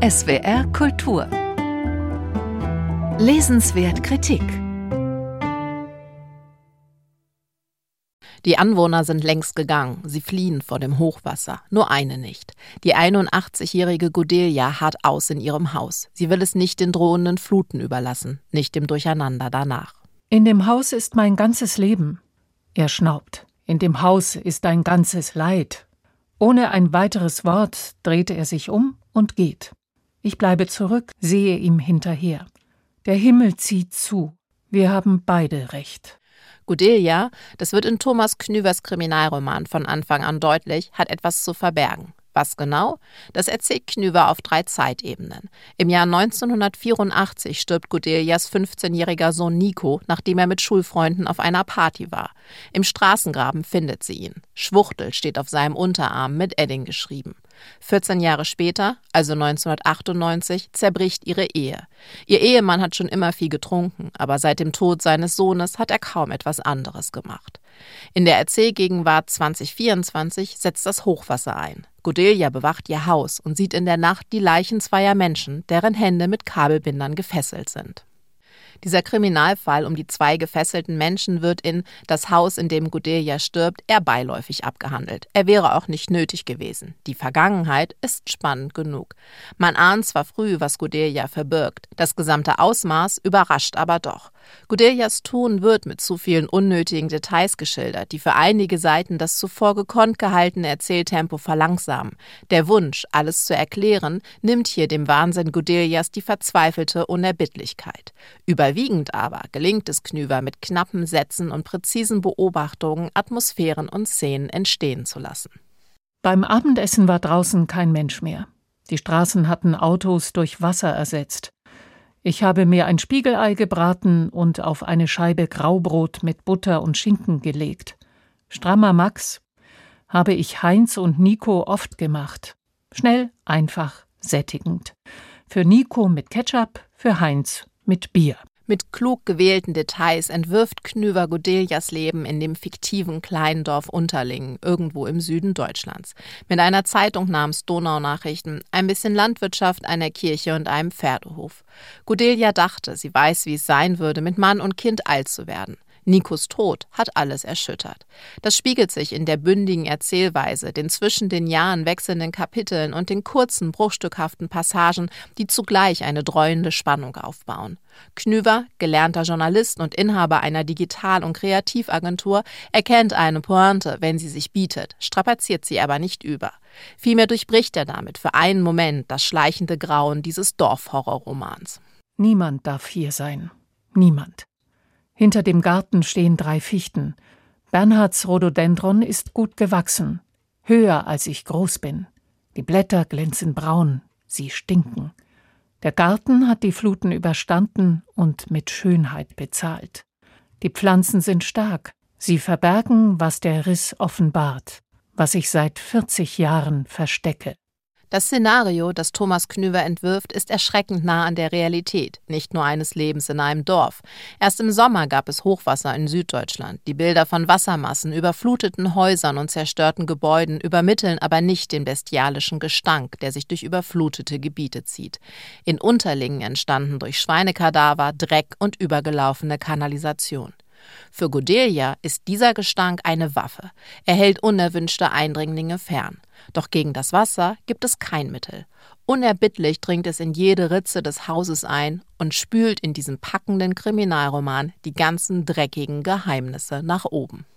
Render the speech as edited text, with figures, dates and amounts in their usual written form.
SWR Kultur. Lesenswert Kritik. Die Anwohner sind längst gegangen. Sie fliehen vor dem Hochwasser. Nur eine nicht. Die 81-jährige Gudelia harrt aus in ihrem Haus. Sie will es nicht den drohenden Fluten überlassen, nicht dem Durcheinander danach. In dem Haus ist mein ganzes Leben. Er schnaubt. In dem Haus ist dein ganzes Leid. Ohne ein weiteres Wort dreht er sich um und geht. Ich bleibe zurück, sehe ihm hinterher. Der Himmel zieht zu. Wir haben beide recht. Gudelia, das wird in Thomas Knüvers Kriminalroman von Anfang an deutlich, hat etwas zu verbergen. Was genau? Das erzählt Knüver auf 3 Zeitebenen. Im Jahr 1984 stirbt Gudelias 15-jähriger Sohn Nico, nachdem er mit Schulfreunden auf einer Party war. Im Straßengraben findet sie ihn. Schwuchtel steht auf seinem Unterarm mit Edding geschrieben. 14 Jahre später, also 1998, zerbricht ihre Ehe. Ihr Ehemann hat schon immer viel getrunken, aber seit dem Tod seines Sohnes hat er kaum etwas anderes gemacht. In der Erzählgegenwart 2024 setzt das Hochwasser ein. Gudelia bewacht ihr Haus und sieht in der Nacht die Leichen zweier Menschen, deren Hände mit Kabelbindern gefesselt sind. Dieser Kriminalfall um die 2 gefesselten Menschen wird in Das Haus, in dem Gudelia stirbt, eher beiläufig abgehandelt. Er wäre auch nicht nötig gewesen. Die Vergangenheit ist spannend genug. Man ahnt zwar früh, was Gudelia verbirgt. Das gesamte Ausmaß überrascht aber doch. Gudelias Tun wird mit zu vielen unnötigen Details geschildert, die für einige Seiten das zuvor gekonnt gehaltene Erzähltempo verlangsamen. Der Wunsch, alles zu erklären, nimmt hier dem Wahnsinn Gudelias die verzweifelte Unerbittlichkeit. Überwiegend aber gelingt es Knüver, mit knappen Sätzen und präzisen Beobachtungen Atmosphären und Szenen entstehen zu lassen. Beim Abendessen war draußen kein Mensch mehr. Die Straßen hatten Autos durch Wasser ersetzt. Ich habe mir ein Spiegelei gebraten und auf eine Scheibe Graubrot mit Butter und Schinken gelegt. Strammer Max habe ich Heinz und Nico oft gemacht. Schnell, einfach, sättigend. Für Nico mit Ketchup, für Heinz mit Bier. Mit klug gewählten Details entwirft Knüver Gudelias Leben in dem fiktiven kleinen Dorf Unterlingen, irgendwo im Süden Deutschlands. Mit einer Zeitung namens Donaunachrichten, ein bisschen Landwirtschaft, einer Kirche und einem Pferdehof. Gudelia dachte, sie weiß, wie es sein würde, mit Mann und Kind alt zu werden. Nikos Tod hat alles erschüttert. Das spiegelt sich in der bündigen Erzählweise, den zwischen den Jahren wechselnden Kapiteln und den kurzen, bruchstückhaften Passagen, die zugleich eine dreuende Spannung aufbauen. Knüver, gelernter Journalist und Inhaber einer Digital- und Kreativagentur, erkennt eine Pointe, wenn sie sich bietet, strapaziert sie aber nicht über. Vielmehr durchbricht er damit für einen Moment das schleichende Grauen dieses Dorfhorrorromans. Niemand darf hier sein. Niemand. Hinter dem Garten stehen 3 Fichten. Bernhards Rhododendron ist gut gewachsen, höher als ich groß bin. Die Blätter glänzen braun, sie stinken. Der Garten hat die Fluten überstanden und mit Schönheit bezahlt. Die Pflanzen sind stark, sie verbergen, was der Riss offenbart, was ich seit 40 Jahren verstecke. Das Szenario, das Thomas Knüver entwirft, ist erschreckend nah an der Realität, nicht nur eines Lebens in einem Dorf. Erst im Sommer gab es Hochwasser in Süddeutschland. Die Bilder von Wassermassen, überfluteten Häusern und zerstörten Gebäuden übermitteln aber nicht den bestialischen Gestank, der sich durch überflutete Gebiete zieht. In Unterlingen entstanden durch Schweinekadaver, Dreck und übergelaufene Kanalisation. Für Gudelia ist dieser Gestank eine Waffe. Er hält unerwünschte Eindringlinge fern. Doch gegen das Wasser gibt es kein Mittel. Unerbittlich dringt es in jede Ritze des Hauses ein und spült in diesem packenden Kriminalroman die ganzen dreckigen Geheimnisse nach oben.